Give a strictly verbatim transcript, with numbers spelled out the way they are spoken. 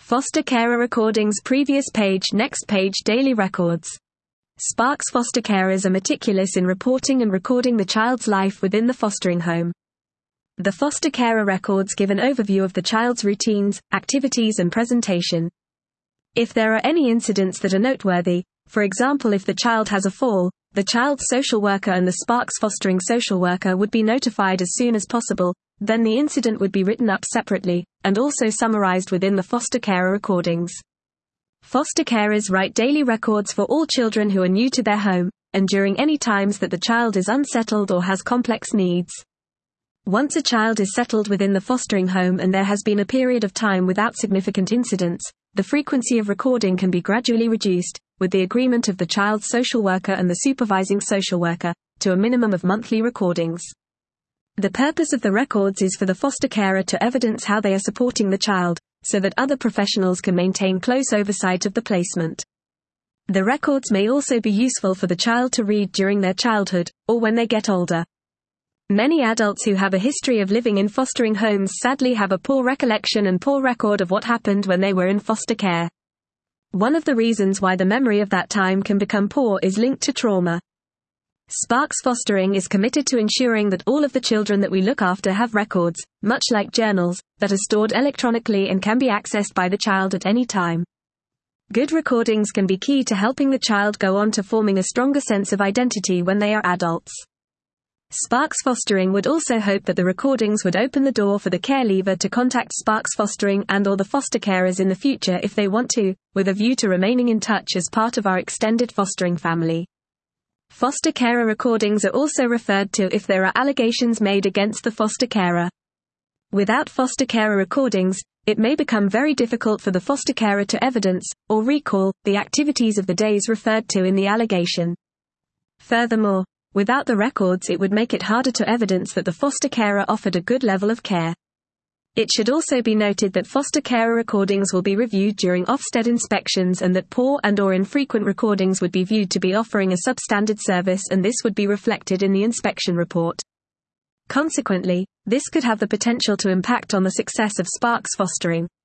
Foster carer recordings. Previous page. Next page. Daily records. Sparks foster carers are meticulous in reporting and recording the child's life within the fostering home. The foster carer records give an overview of the child's routines, activities and presentation. If there are any incidents that are noteworthy, for example if the child has a fall, the child's social worker and the Sparks fostering social worker would be notified as soon as possible, then the incident would be written up separately, and also summarized within the foster carer recordings. Foster carers write daily records for all children who are new to their home, and during any times that the child is unsettled or has complex needs. Once a child is settled within the fostering home and there has been a period of time without significant incidents, the frequency of recording can be gradually reduced, with the agreement of the child's social worker and the supervising social worker, to a minimum of monthly recordings. The purpose of the records is for the foster carer to evidence how they are supporting the child, so that other professionals can maintain close oversight of the placement. The records may also be useful for the child to read during their childhood, or when they get older. Many adults who have a history of living in fostering homes sadly have a poor recollection and poor record of what happened when they were in foster care. One of the reasons why the memory of that time can become poor is linked to trauma. Sparks Fostering is committed to ensuring that all of the children that we look after have records, much like journals, that are stored electronically and can be accessed by the child at any time. Good recordings can be key to helping the child go on to forming a stronger sense of identity when they are adults. Sparks Fostering would also hope that the recordings would open the door for the care leaver to contact Sparks Fostering and or the foster carers in the future if they want to, with a view to remaining in touch as part of our extended fostering family. Foster carer recordings are also referred to if there are allegations made against the foster carer. Without foster carer recordings, it may become very difficult for the foster carer to evidence, or recall, the activities of the days referred to in the allegation. Furthermore, without the records it would make it harder to evidence that the foster carer offered a good level of care. It should also be noted that foster carer recordings will be reviewed during Ofsted inspections and that poor and or infrequent recordings would be viewed to be offering a substandard service, and this would be reflected in the inspection report. Consequently, this could have the potential to impact on the success of Sparks Fostering.